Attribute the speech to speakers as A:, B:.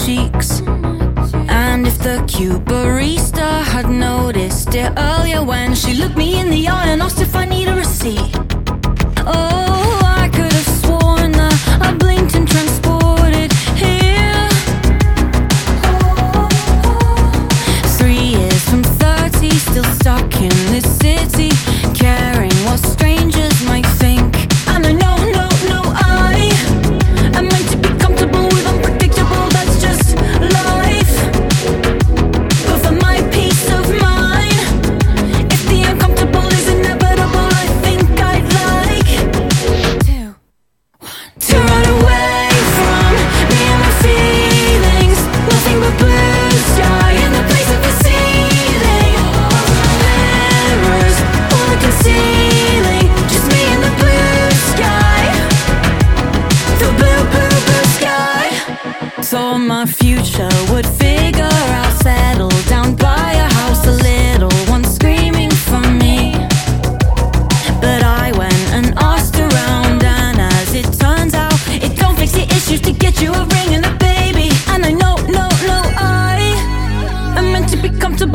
A: cheeks. And if the cute barista had noticed it earlier when she looked me in the eye and asked if I need a receipt. Oh, I could have sworn that I blinked and transported here. 3 years from 30, still stuck in this city, caring what strangers might think. And I know, I'm meant to be comfortable with unpredictable, that's just life. But for my peace of mind, if the uncomfortable is inevitable, I think I'd like to run away from me and my feelings. Nothing but blue sky in the place of the ceiling. Mirrors, all the concealing, just me and the blue sky. The blue sky. Thought my future would fit